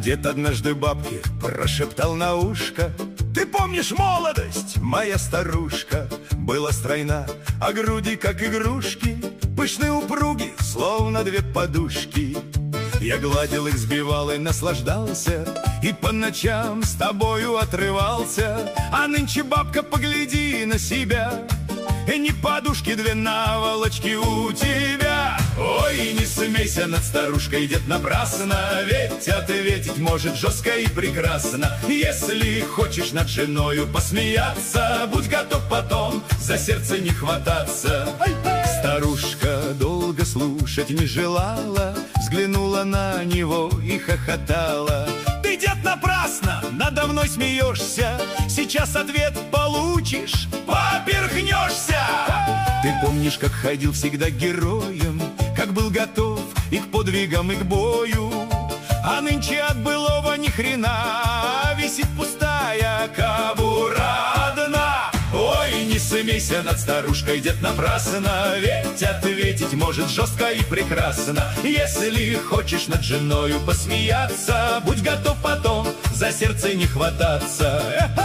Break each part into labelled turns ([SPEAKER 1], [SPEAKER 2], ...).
[SPEAKER 1] дед однажды бабке прошептал на ушко: ты помнишь молодость, моя старушка? Была стройна, а груди как игрушки, пышные упруги, словно две подушки. Я гладил их, сбивал и наслаждался, и по ночам с тобою отрывался. А нынче, бабка, погляди на себя, и не подушки, две наволочки у тебя. Ой, не смейся над старушкой, дед, напрасно, ведь ответить может жестко и прекрасно. Если хочешь над женою посмеяться, будь готов потом за сердце не хвататься. Старушка долго слушать не желала, взглянула на него и хохотала: ты, дед, напрасно надо мной смеешься, сейчас ответ получишь, поперхнешься. Ты помнишь, как ходил всегда героем, как был готов и к подвигам, и к бою, а нынче от былого ни хрена, висит пустая кобура одна. Ой, не смейся над старушкой, дед, напрасно, ведь ответить может жестко и прекрасно. Если хочешь над женою посмеяться, будь готов потом за сердце не хвататься.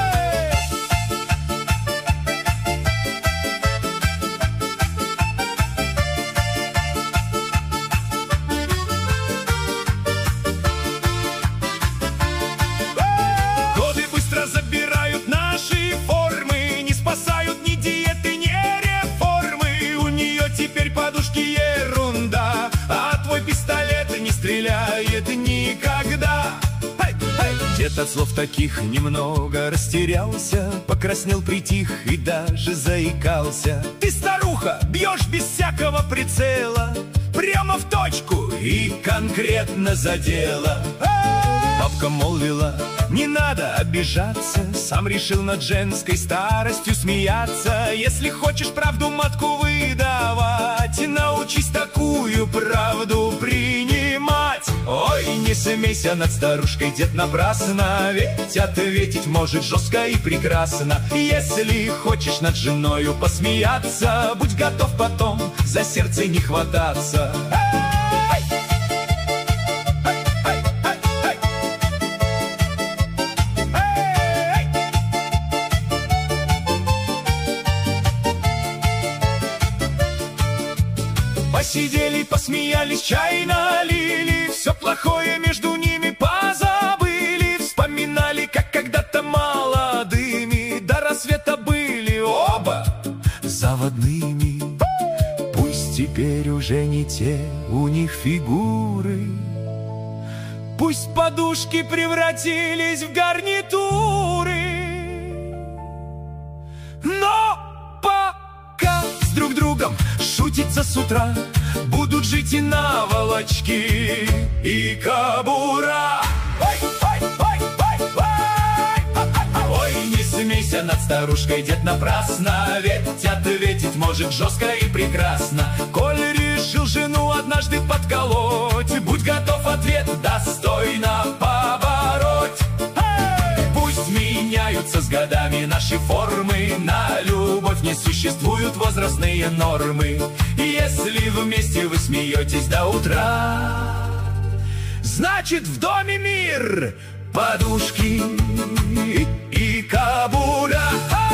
[SPEAKER 1] Годы быстро забирают наши формы, не спасают ни диеты, ни реформы. У нее теперь подушки ерунда, а твой пистолет не стреляет никогда. Дед от слов таких немного растерялся, покраснел, притих и даже заикался. Ты, старуха, бьешь без всякого прицела, прямо в точку и конкретно задела. Бабка молвила: не надо обижаться, сам решил над женской старостью смеяться. Если хочешь правду матку выдавать, научись такую правду принимать. Ой, не смейся над старушкой, дед, напрасно, ведь ответить может жестко и прекрасно. Если хочешь над женою посмеяться, будь готов потом за сердце не хвататься. Посидели, посмеялись, чай налили, все плохое между ними позабыли. Вспоминали, как когда-то молодыми до рассвета были оба заводными. Пусть теперь уже не те у них фигуры, пусть подушки превратились в гарнитуры, но пока с друг другом шутиться с утра будут жить и наволочки, и кобура. Ой, не смейся над старушкой, дед, напрасно, ведь ответить может жестко и прекрасно. Коль решил жену однажды подколоть, будь готов ответ достойно побороть. Пусть меняются с годами наши формы, на любовь не существуют возрастные нормы. Если вместе вы смеетесь до утра, значит в доме мир, подушки и кобура.